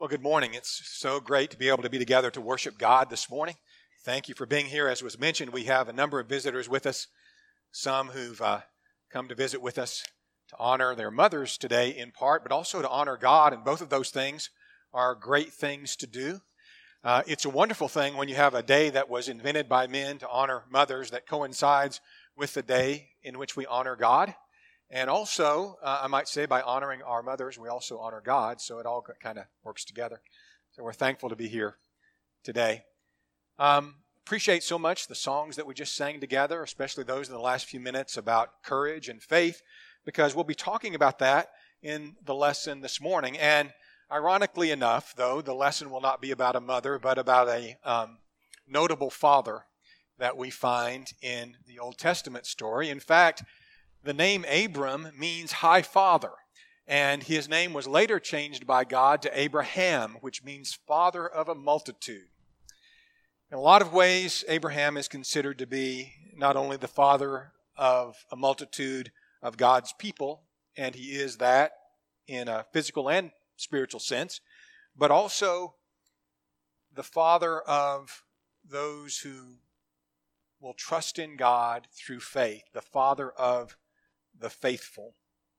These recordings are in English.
Well, good morning. It's so great to be able to be together to worship God this morning. Thank you for being here. As was mentioned, we have a number of visitors with us, some who've come to visit with us to honor their mothers today in part, but also to honor God, and both of those things are great things to do. It's a wonderful thing when you have a day that was invented by men to honor mothers that coincides with the day in which we honor God. And also, I might say, by honoring our mothers, we also honor God, so it all kind of works together. So we're thankful to be here today. Appreciate so much the songs that we just sang together, especially those in the last few minutes about courage and faith, because we'll be talking about that in the lesson this morning. And ironically enough, though, the lesson will not be about a mother, but about a notable father that we find in the Old Testament story. In fact, the name Abram means high father, and his name was later changed by God to Abraham, which means father of a multitude. In a lot of ways, Abraham is considered to be not only the father of a multitude of God's people, and he is that in a physical and spiritual sense, but also the father of those who will trust in God through faith, the father of the faithful.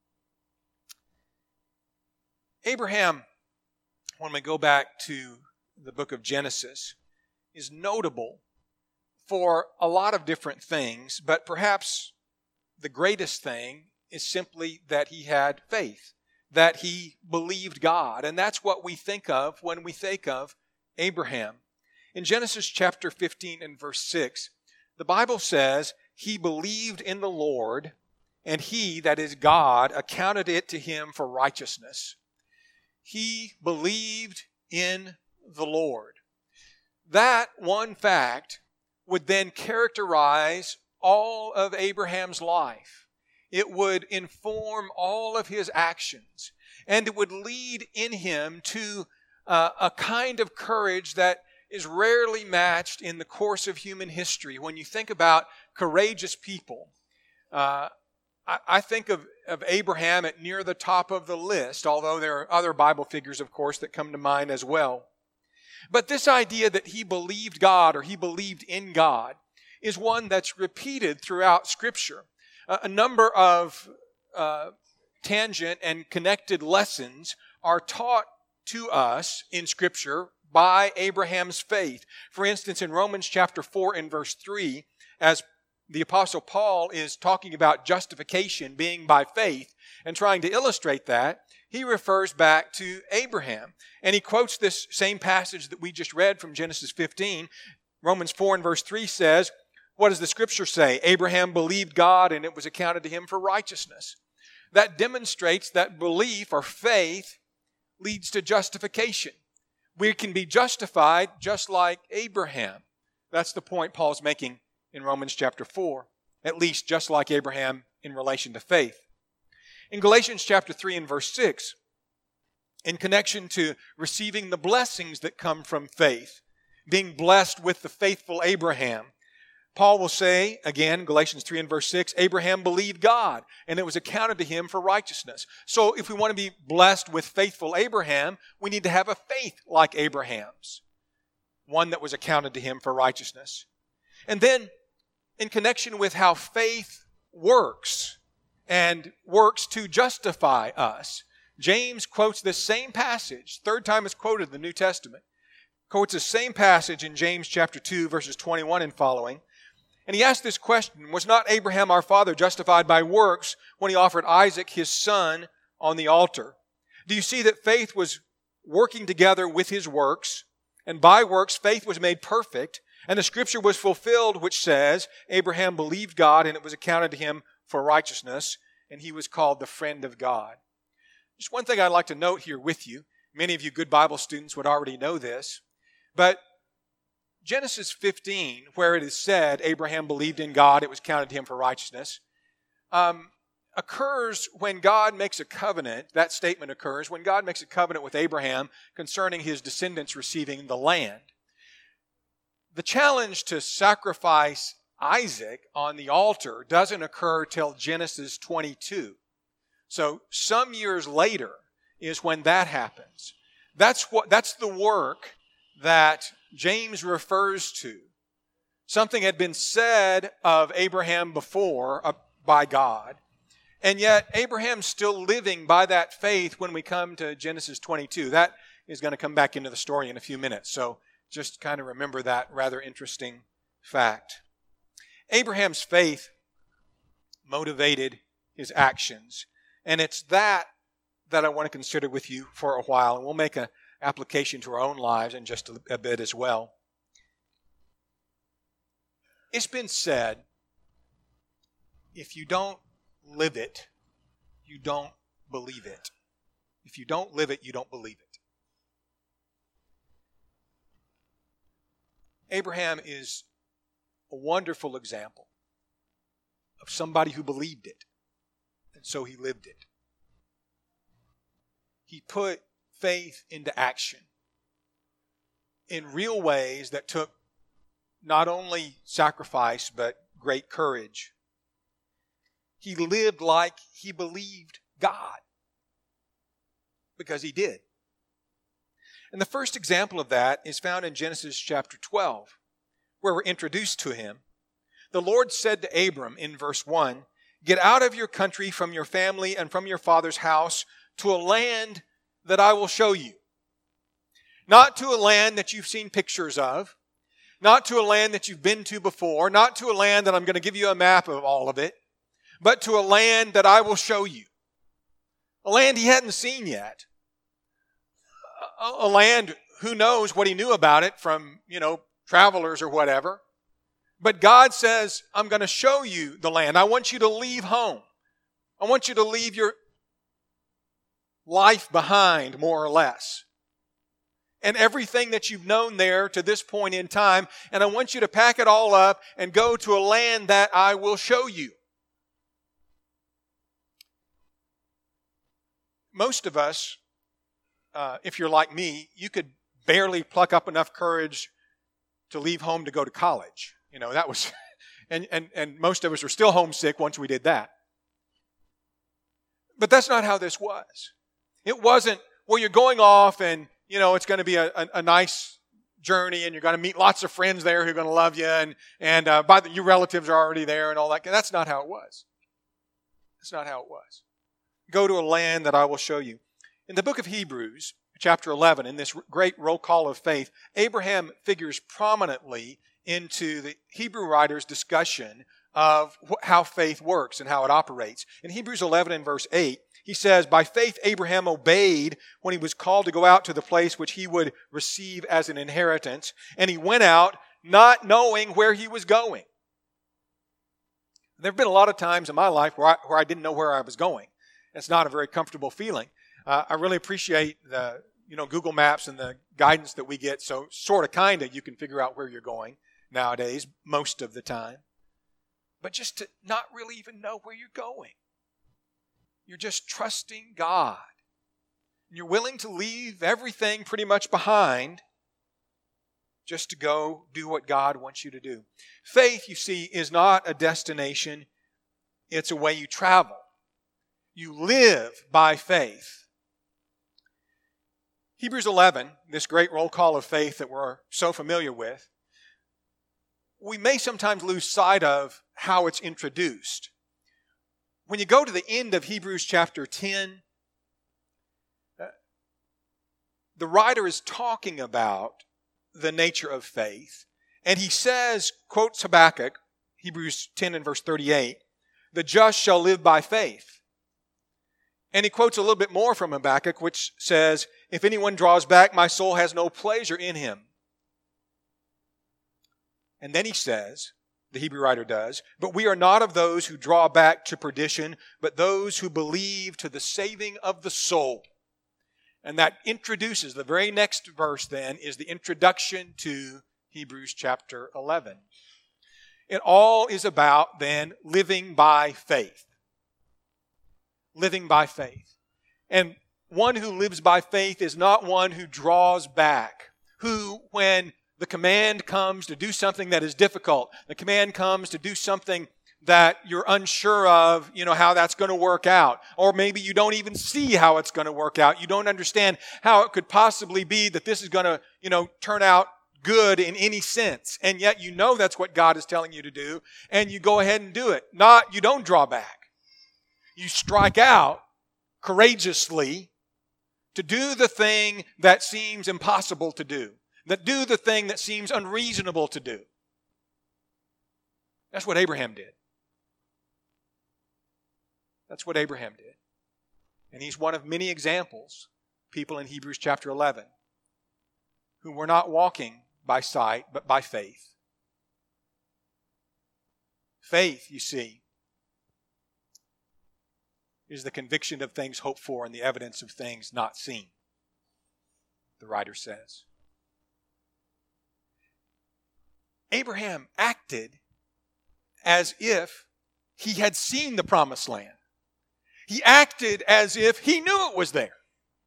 Abraham, when we go back to the book of Genesis, is notable for a lot of different things, but perhaps the greatest thing is simply that he had faith, that he believed God, and that's what we think of when we think of Abraham. In Genesis chapter 15 and verse 6, the Bible says, "He believed in the Lord, and he, that is God, accounted it to him for righteousness." He believed in the Lord. That one fact would then characterize all of Abraham's life. It would inform all of his actions, and it would lead in him to a kind of courage that is rarely matched in the course of human history. When you think about courageous people, I think of Abraham at near the top of the list, although there are other Bible figures, of course, that come to mind as well. But this idea that he believed God or he believed in God is one that's repeated throughout Scripture. A number of tangent and connected lessons are taught to us in Scripture by Abraham's faith. For instance, in Romans chapter 4 and verse 3, as the Apostle Paul is talking about justification being by faith and trying to illustrate that, he refers back to Abraham. And he quotes this same passage that we just read from Genesis 15. Romans 4 and verse 3 says, what does the Scripture say? Abraham believed God and it was accounted to him for righteousness. That demonstrates that belief or faith leads to justification. We can be justified just like Abraham. That's the point Paul's making in Romans chapter 4, at least just like Abraham in relation to faith. In Galatians chapter 3 and verse 6, in connection to receiving the blessings that come from faith, being blessed with the faithful Abraham, Paul will say, again, Galatians 3 and verse 6, Abraham believed God, and it was accounted to him for righteousness. So if we want to be blessed with faithful Abraham, we need to have a faith like Abraham's, one that was accounted to him for righteousness. And then, in connection with how faith works and works to justify us, James quotes this same passage, third time it's quoted in the New Testament, quotes the same passage in James chapter 2, verses 21 and following. And he asked this question, was not Abraham our father justified by works when he offered Isaac his son on the altar? Do you see that faith was working together with his works, and by works faith was made perfect, and the Scripture was fulfilled which says, Abraham believed God and it was accounted to him for righteousness, and he was called the friend of God. Just one thing I'd like to note here with you. Many of you good Bible students would already know this, but Genesis 15, where it is said, Abraham believed in God, it was counted to him for righteousness, occurs when God makes a covenant. That statement occurs when God makes a covenant with Abraham concerning his descendants receiving the land. The challenge to sacrifice Isaac on the altar doesn't occur till Genesis 22. So some years later is when that happens. That's the work that James refers to. Something had been said of Abraham before by God, and yet Abraham's still living by that faith when we come to Genesis 22. That is going to come back into the story in a few minutes, so just kind of remember that rather interesting fact. Abraham's faith motivated his actions, and it's that I want to consider with you for a while, and we'll make an application to our own lives in just a bit as well. It's been said, if you don't live it, you don't believe it. If you don't live it, you don't believe it. Abraham is a wonderful example of somebody who believed it, and so he lived it. He put faith into action in real ways that took not only sacrifice, but great courage. He lived like he believed God, because he did. And the first example of that is found in Genesis chapter 12, where we're introduced to him. The Lord said to Abram in verse 1, "Get out of your country, from your family, and from your father's house, to a land that I will show you." Not to a land that you've seen pictures of, not to a land that you've been to before, not to a land that I'm going to give you a map of all of it, but to a land that I will show you. A land he hadn't seen yet. A land, who knows what he knew about it from, travelers or whatever. But God says, I'm going to show you the land. I want you to leave home. I want you to leave your life behind, more or less, and everything that you've known there to this point in time, and I want you to pack it all up and go to a land that I will show you. Most of us, if you're like me, you could barely pluck up enough courage to leave home to go to college. That was, and most of us were still homesick once we did that. But that's not how this was. It wasn't, well, you're going off and, it's going to be a nice journey and you're going to meet lots of friends there who are going to love you and your relatives are already there and all that. That's not how it was. That's not how it was. Go to a land that I will show you. In the book of Hebrews, chapter 11, in this great roll call of faith, Abraham figures prominently into the Hebrew writer's discussion of how faith works and how it operates. In Hebrews 11 and verse 8, he says, "By faith Abraham obeyed when he was called to go out to the place which he would receive as an inheritance, and he went out not knowing where he was going." There have been a lot of times in my life where I didn't know where I was going. It's not a very comfortable feeling. I really appreciate the Google Maps and the guidance that we get, so sort of kind of you can figure out where you're going nowadays most of the time. But just to not really even know where you're going. You're just trusting God. You're willing to leave everything pretty much behind just to go do what God wants you to do. Faith, you see, is not a destination. It's a way you travel. You live by faith. Hebrews 11, this great roll call of faith that we're so familiar with, we may sometimes lose sight of how it's introduced. When you go to the end of Hebrews chapter 10, the writer is talking about the nature of faith. And he says, quotes Habakkuk, Hebrews 10 and verse 38, "The just shall live by faith." And he quotes a little bit more from Habakkuk, which says, "If anyone draws back, my soul has no pleasure in him." And then he says, the Hebrew writer does, "But we are not of those who draw back to perdition, but those who believe to the saving of the soul." And that introduces, the very next verse then, is the introduction to Hebrews chapter 11. It all is about then living by faith. Living by faith. And one who lives by faith is not one who draws back, who, when the command comes to do something that is difficult, the command comes to do something that you're unsure of, how that's going to work out. Or maybe you don't even see how it's going to work out. You don't understand how it could possibly be that this is going to, turn out good in any sense. And yet that's what God is telling you to do, and you go ahead and do it. You don't draw back. You strike out courageously to do the thing that seems impossible to do. That do the thing that seems unreasonable to do. That's what Abraham did. That's what Abraham did. And he's one of many examples, people in Hebrews chapter 11, who were not walking by sight, but by faith. Faith, you see, is the conviction of things hoped for and the evidence of things not seen, the writer says. Abraham acted as if he had seen the promised land. He acted as if he knew it was there.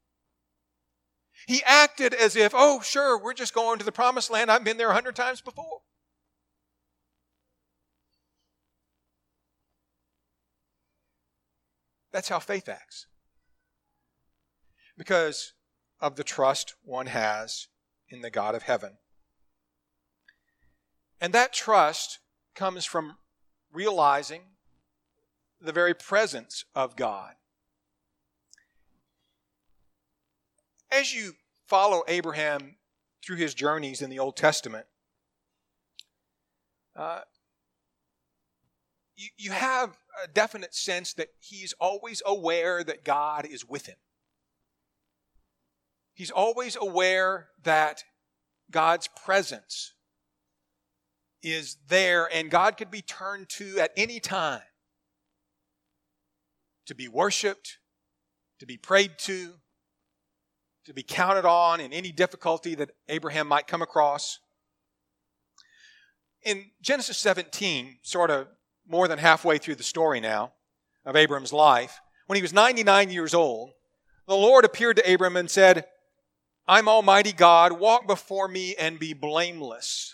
He acted as if, oh, sure, we're just going to the promised land. I've been there 100 times before. That's how faith acts. Because of the trust one has in the God of heaven. And that trust comes from realizing the very presence of God. As you follow Abraham through his journeys in the Old Testament, you have a definite sense that he's always aware that God is with him. He's always aware that God's presence is there and God could be turned to at any time to be worshiped, to be prayed to be counted on in any difficulty that Abraham might come across. In Genesis 17, sort of more than halfway through the story now of Abram's life, when he was 99 years old, the Lord appeared to Abram and said, I'm Almighty God, walk before me and be blameless.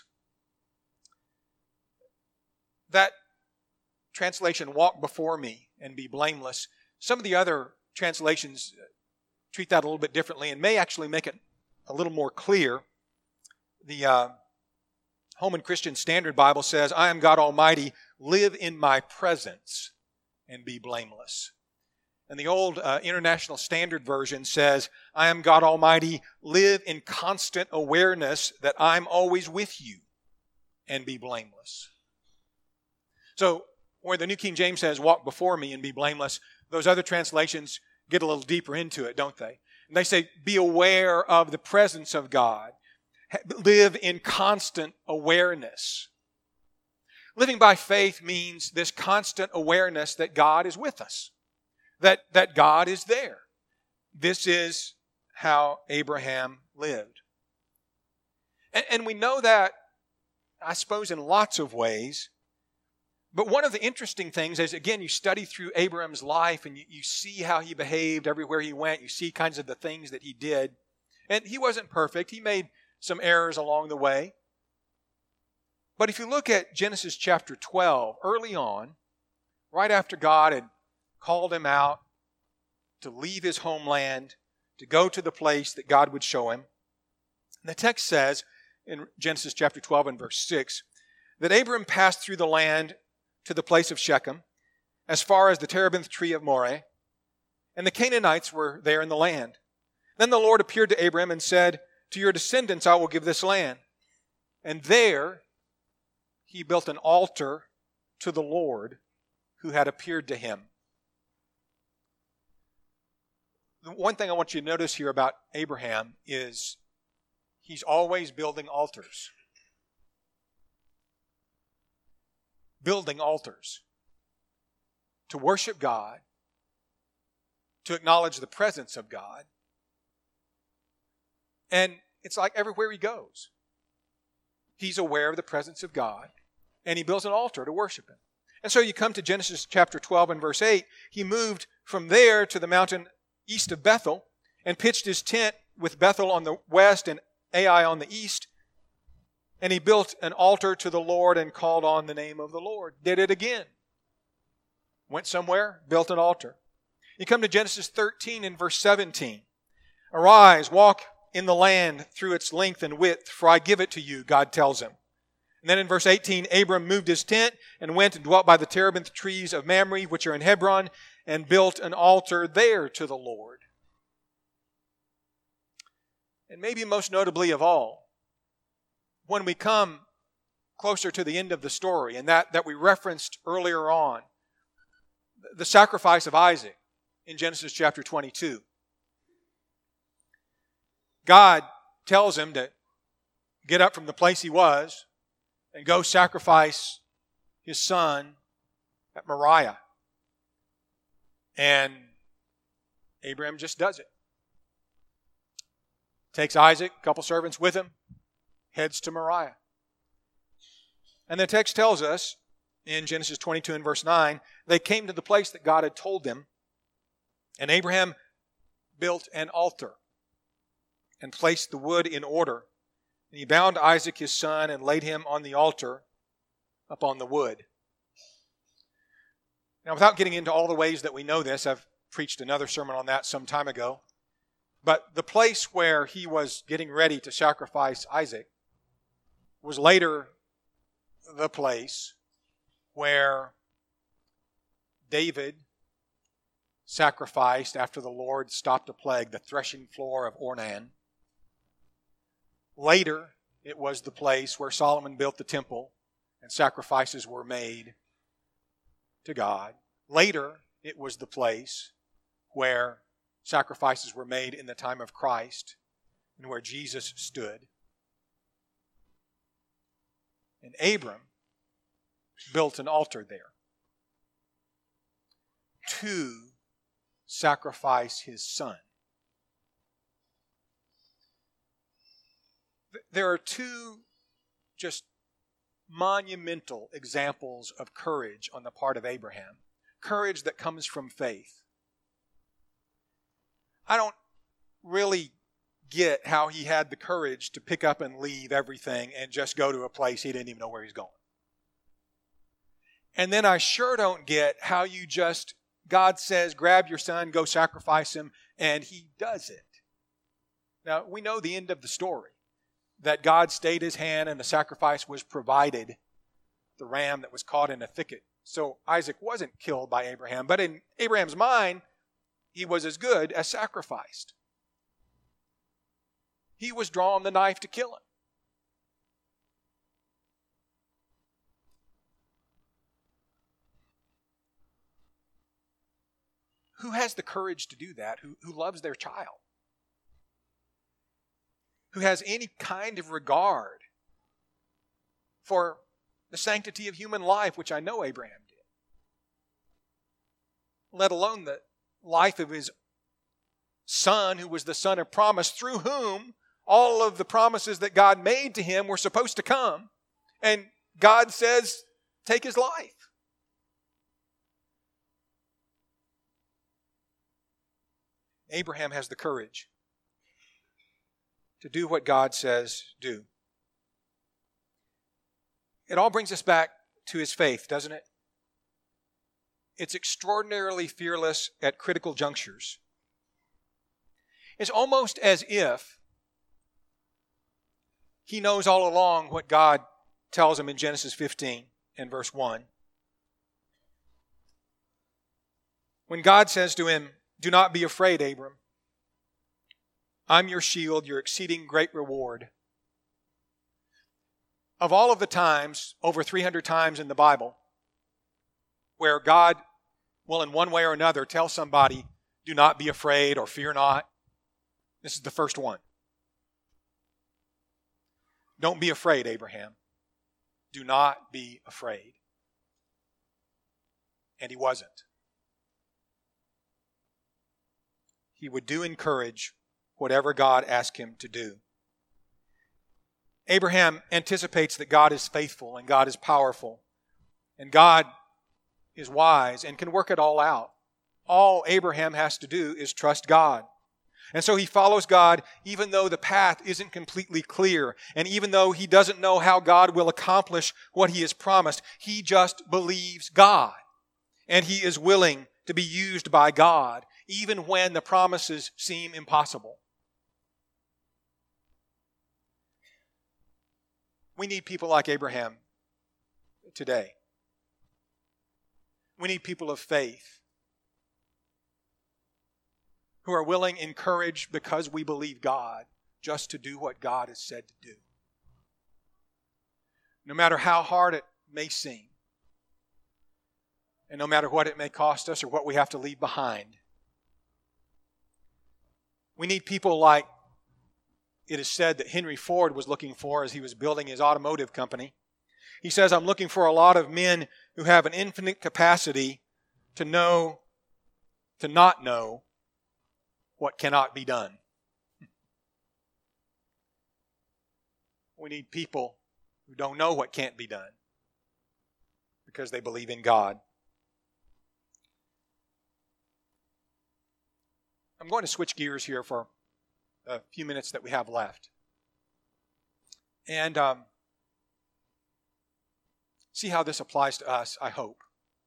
That translation, walk before me and be blameless, some of the other translations treat that a little bit differently and may actually make it a little more clear. The Holman Christian Standard Bible says, I am God Almighty, live in my presence and be blameless. And the old International Standard Version says, I am God Almighty, live in constant awareness that I'm always with you and be blameless. So, where the New King James says, walk before me and be blameless, those other translations get a little deeper into it, don't they? And they say, be aware of the presence of God. Live in constant awareness. Living by faith means this constant awareness that God is with us, that God is there. This is how Abraham lived. And we know that, I suppose, in lots of ways. But one of the interesting things is, again, you study through Abraham's life and you see how he behaved everywhere he went. You see kinds of the things that he did. And he wasn't perfect. He made some errors along the way. But if you look at Genesis chapter 12, early on, right after God had called him out to leave his homeland, to go to the place that God would show him, the text says in Genesis chapter 12 and verse 6, that Abram passed through the land to the place of Shechem, as far as the terebinth tree of Moreh, and the Canaanites were there in the land. Then the Lord appeared to Abram and said, to your descendants I will give this land. And there he built an altar to the Lord who had appeared to him. The one thing I want you to notice here about Abraham is he's always building altars. Building altars to worship God, to acknowledge the presence of God. And it's like everywhere he goes, he's aware of the presence of God, and he builds an altar to worship him. And so you come to Genesis chapter 12 and verse 8. He moved from there to the mountain east of Bethel and pitched his tent with Bethel on the west and Ai on the east. And he built an altar to the Lord and called on the name of the Lord. Did it again. Went somewhere, built an altar. You come to Genesis 13 and verse 17. Arise, walk in the land through its length and width, for I give it to you, God tells him. And then in verse 18, Abram moved his tent and went and dwelt by the terebinth trees of Mamre, which are in Hebron, and built an altar there to the Lord. And maybe most notably of all, when we come closer to the end of the story, and that we referenced earlier on, the sacrifice of Isaac in Genesis chapter 22. God tells him to get up from the place he was and go sacrifice his son at Moriah. And Abraham just does it. Takes Isaac, a couple servants with him, heads to Moriah. And the text tells us in Genesis 22 and verse 9, they came to the place that God had told them, and Abraham built an altar and placed the wood in order. And he bound Isaac his son and laid him on the altar upon the wood. Now, without getting into all the ways that we know this, I've preached another sermon on that some time ago, but the place where he was getting ready to sacrifice Isaac was later the place where David sacrificed, after the Lord stopped a plague, the threshing floor of Ornan. Later, it was the place where Solomon built the temple and sacrifices were made to God. Later, it was the place where sacrifices were made in the time of Christ and where Jesus stood. And Abram built an altar there to sacrifice his son. There are two just monumental examples of courage on the part of Abraham. Courage that comes from faith. I don't really get how he had the courage to pick up and leave everything and just go to a place he didn't even know where he's going. And then I sure don't get how God says, grab your son, go sacrifice him, and he does it. Now, we know the end of the story, that God stayed his hand and the sacrifice was provided, the ram that was caught in a thicket. So Isaac wasn't killed by Abraham, but in Abraham's mind, he was as good as sacrificed. He was drawing the knife to kill him. Who has the courage to do that? Who loves their child? Who has any kind of regard for the sanctity of human life, which I know Abraham did. Let alone the life of his son, who was the son of promise, through whom all of the promises that God made to him were supposed to come. And God says, take his life. Abraham has the courage to do what God says do. It all brings us back to his faith, doesn't it? It's extraordinarily fearless at critical junctures. It's almost as if he knows all along what God tells him in Genesis 15 and verse 1. When God says to him, do not be afraid, Abram. I'm your shield, your exceeding great reward. Of all of the times, over 300 times in the Bible, where God will in one way or another tell somebody, do not be afraid or fear not, this is the first one. Don't be afraid, Abraham. Do not be afraid. And he wasn't. He would do and encourage whatever God asked him to do. Abraham anticipates that God is faithful and God is powerful and God is wise and can work it all out. All Abraham has to do is trust God. And so he follows God even though the path isn't completely clear and even though he doesn't know how God will accomplish what he has promised. He just believes God. and he is willing to be used by God, even when the promises seem impossible. We need people like Abraham today. We need people of faith who are willing, encouraged because we believe God, just to do what God has said to do. No matter how hard it may seem, and no matter what it may cost us or what we have to leave behind. We need people like it is said that Henry Ford was looking for as he was building his automotive company. He says, I'm looking for a lot of men who have an infinite capacity to not know what cannot be done. We need people who don't know what can't be done because they believe in God. I'm going to switch gears here for a few minutes that we have left. And see how this applies to us, I hope.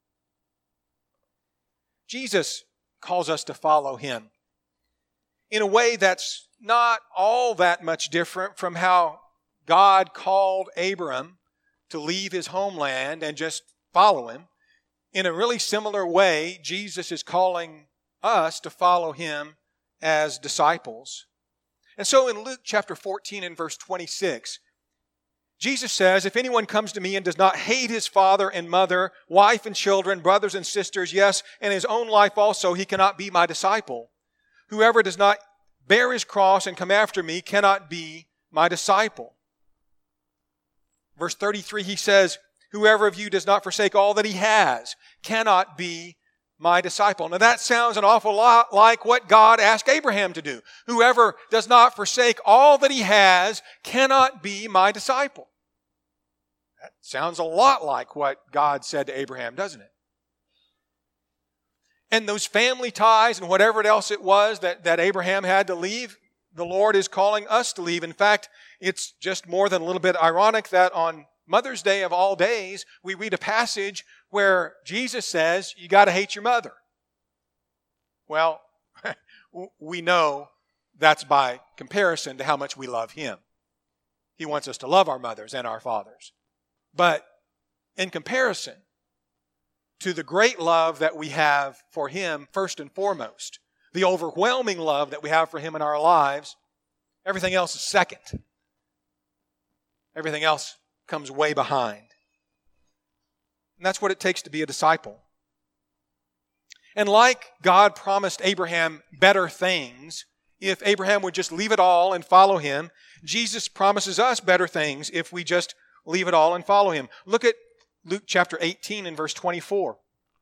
Jesus calls us to follow Him in a way that's not all that much different from how God called Abram to leave his homeland and just follow Him. In a really similar way, Jesus is calling us to follow Him as disciples. And so in Luke chapter 14 and verse 26, Jesus says, if anyone comes to me and does not hate his father and mother, wife and children, brothers and sisters, yes, and his own life also, he cannot be my disciple. Whoever does not bear his cross and come after me cannot be my disciple. Verse 33, he says, whoever of you does not forsake all that he has cannot be my disciple. Now that sounds an awful lot like what God asked Abraham to do. Whoever does not forsake all that he has cannot be my disciple. That sounds a lot like what God said to Abraham, doesn't it? And those family ties and whatever else it was that Abraham had to leave, the Lord is calling us to leave. In fact, it's just more than a little bit ironic that on Mother's Day of all days, we read a passage where Jesus says, you got to hate your mother. Well, we know that's by comparison to how much we love Him. He wants us to love our mothers and our fathers. But in comparison to the great love that we have for Him, first and foremost, the overwhelming love that we have for Him in our lives, everything else is second. Everything else comes way behind. And that's what it takes to be a disciple. And like God promised Abraham better things, if Abraham would just leave it all and follow Him, Jesus promises us better things if we just leave it all and follow Him. Look at Luke chapter 18 and verse 24.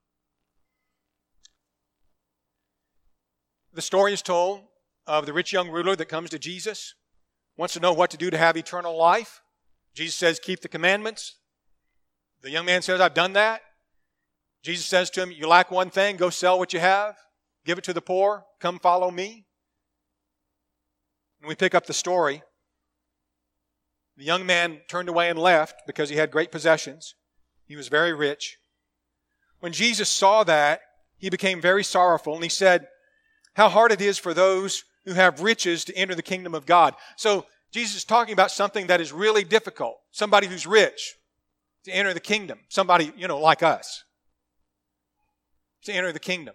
The story is told of the rich young ruler that comes to Jesus, wants to know what to do to have eternal life. Jesus says, keep the commandments. The young man says, I've done that. Jesus says to him, you lack one thing, go sell what you have, give it to the poor, come follow me. And we pick up the story. The young man turned away and left because he had great possessions. He was very rich. When Jesus saw that, He became very sorrowful, and He said, how hard it is for those who have riches to enter the kingdom of God. So Jesus is talking about something that is really difficult. Somebody who's rich to enter the kingdom. Somebody, like us, to enter the kingdom.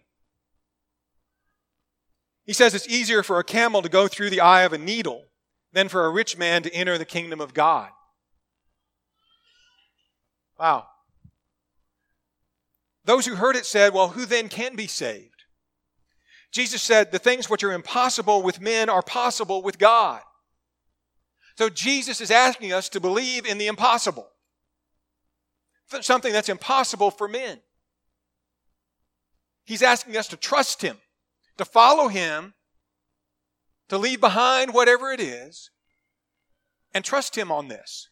He says it's easier for a camel to go through the eye of a needle than for a rich man to enter the kingdom of God. Wow. Those who heard it said, well, who then can be saved? Jesus said, the things which are impossible with men are possible with God. So Jesus is asking us to believe in the impossible. Something that's impossible for men. He's asking us to trust Him, to follow Him, to leave behind whatever it is, and trust Him on this.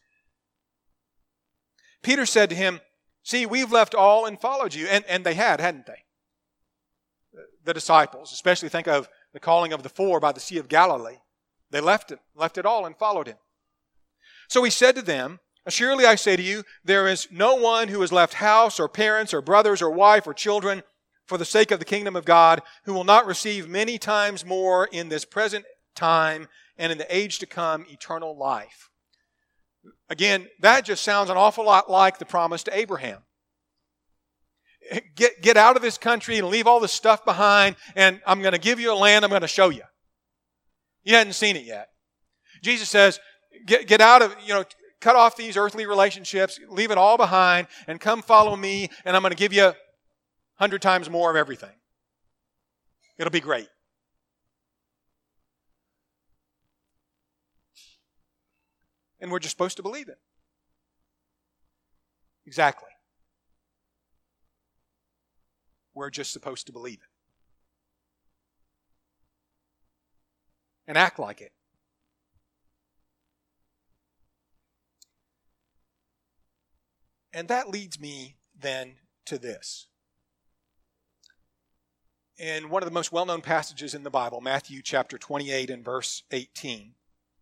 Peter said to him, see, we've left all and followed you. And they had, hadn't they? The disciples, especially think of the calling of the 4 by the Sea of Galilee. They left it all and followed Him. So He said to them, Surely I say to you, there is no one who has left house or parents or brothers or wife or children for the sake of the kingdom of God who will not receive many times more in this present time and in the age to come eternal life. Again, that just sounds an awful lot like the promise to Abraham. Get out of this country and leave all this stuff behind, and I'm going to give you a land I'm going to show you. You hadn't seen it yet. Jesus says, get out of, cut off these earthly relationships, leave it all behind, and come follow me, and I'm going to give you 100 times more of everything. It'll be great. And we're just supposed to believe it. Exactly. We're just supposed to believe it. And act like it. And that leads me then to this. In one of the most well-known passages in the Bible, Matthew chapter 28 and verse 18,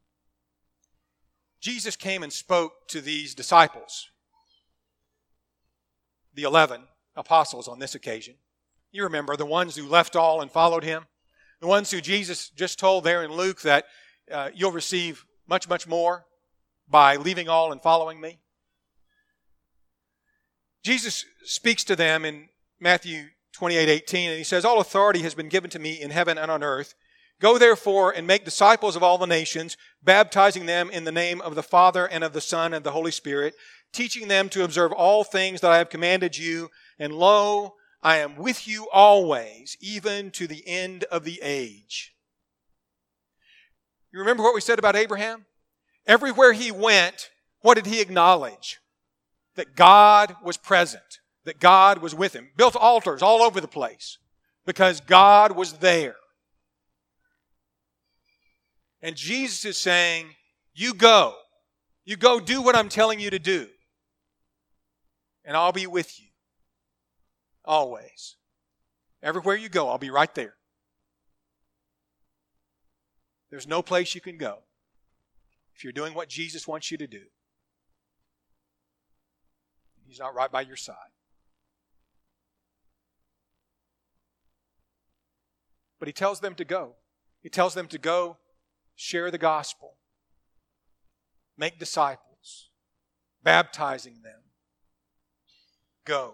Jesus came and spoke to these disciples, the 11 apostles on this occasion. You remember the ones who left all and followed him, the ones who Jesus just told there in Luke that you'll receive much, much more by leaving all and following me. Jesus speaks to them in Matthew 28:18, and he says, all authority has been given to me in heaven and on earth. Go therefore and make disciples of all the nations, baptizing them in the name of the Father and of the Son and of the Holy Spirit, teaching them to observe all things that I have commanded you. And lo, I am with you always, even to the end of the age. You remember what we said about Abraham? Everywhere he went, what did he acknowledge? That God was present, that God was with him. Built altars all over the place because God was there. And Jesus is saying, you go do what I'm telling you to do. And I'll be with you. Always. Everywhere you go, I'll be right there. There's no place you can go if you're doing what Jesus wants you to do. He's not right by your side. But he tells them to go. He tells them to go share the gospel, make disciples, baptizing them. Go.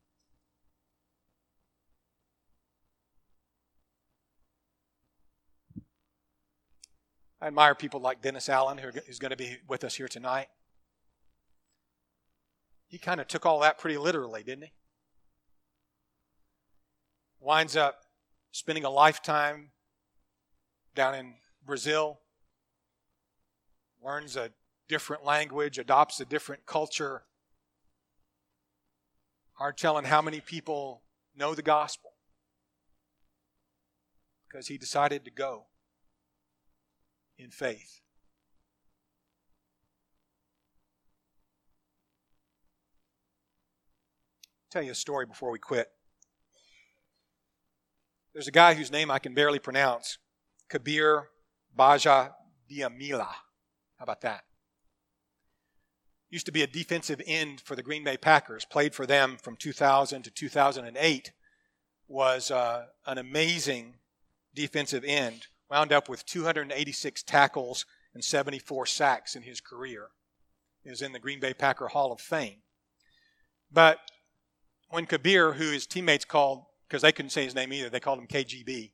I admire people like Dennis Allen, who's going to be with us here tonight. He kind of took all that pretty literally, didn't he? Winds up spending a lifetime down in Brazil, learns a different language, adopts a different culture. Hard telling how many people know the gospel because he decided to go in faith. I'll tell you a story before we quit. There's a guy whose name I can barely pronounce, Kabir Baja Diamila. How about that? Used to be a defensive end for the Green Bay Packers, played for them from 2000 to 2008, was an amazing defensive end, wound up with 286 tackles and 74 sacks in his career. He was in the Green Bay Packer Hall of Fame. But when Kabir, who his teammates called, because they couldn't say his name either, they called him KGB,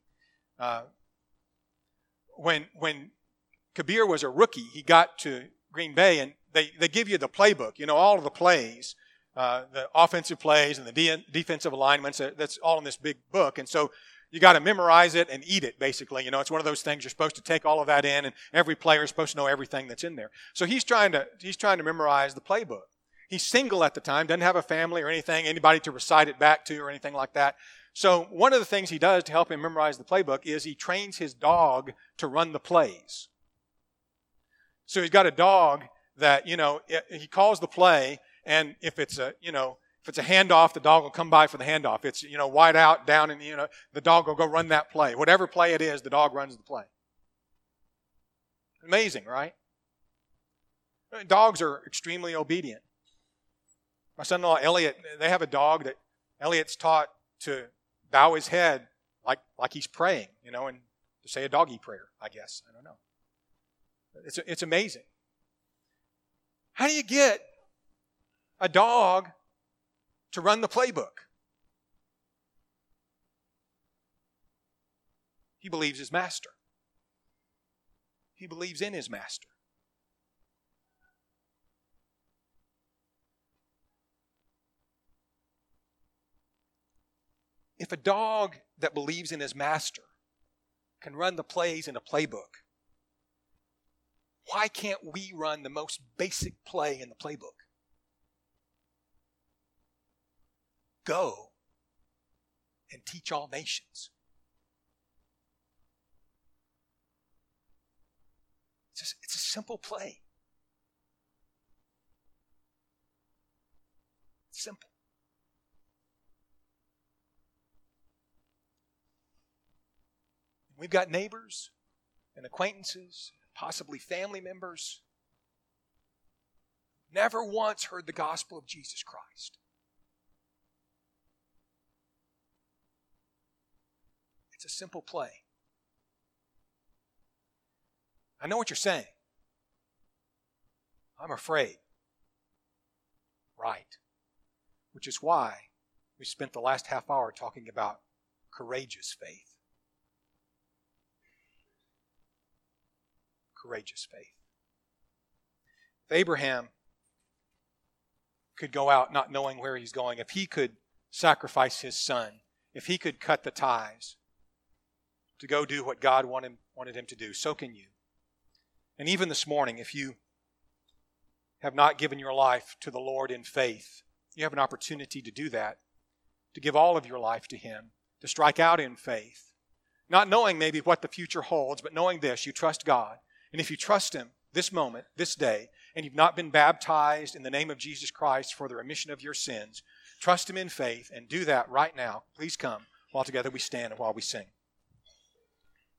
when Kabir was a rookie, he got to Green Bay, and they give you the playbook, all of the plays, the offensive plays and the defensive alignments. That's all in this big book. And so you got to memorize it and eat it, basically. It's one of those things you're supposed to take all of that in, and every player is supposed to know everything that's in there. So he's trying to memorize the playbook. He's single at the time, doesn't have a family or anything, anybody to recite it back to or anything like that. So one of the things he does to help him memorize the playbook is he trains his dog to run the plays. So he's got a dog that, he calls the play, and if it's a handoff, the dog will come by for the handoff. It's, wide out, down, and, the dog will go run that play. Whatever play it is, the dog runs the play. Amazing, right? Dogs are extremely obedient. My son-in-law, Elliot, they have a dog that Elliot's taught to bow his head like he's praying, and to say a doggy prayer, I guess. I don't know. It's amazing. How do you get a dog to run the playbook? He believes his master. He believes in his master. If a dog that believes in his master can run the plays in a playbook, why can't we run the most basic play in the playbook? Go and teach all nations. It's a simple play. It's simple. We've got neighbors and acquaintances, possibly family members, never once heard the gospel of Jesus Christ. It's a simple play. I know what you're saying. I'm afraid. Right. Which is why we spent the last half hour talking about courageous faith. Courageous faith. If Abraham could go out not knowing where he's going, if he could sacrifice his son, if he could cut the ties to go do what God wanted him to do, so can you. And even this morning, if you have not given your life to the Lord in faith, you have an opportunity to do that, to give all of your life to Him, to strike out in faith, not knowing maybe what the future holds, but knowing this, you trust God. And if you trust Him this moment, this day, and you've not been baptized in the name of Jesus Christ for the remission of your sins, trust Him in faith and do that right now. Please come while together we stand and while we sing.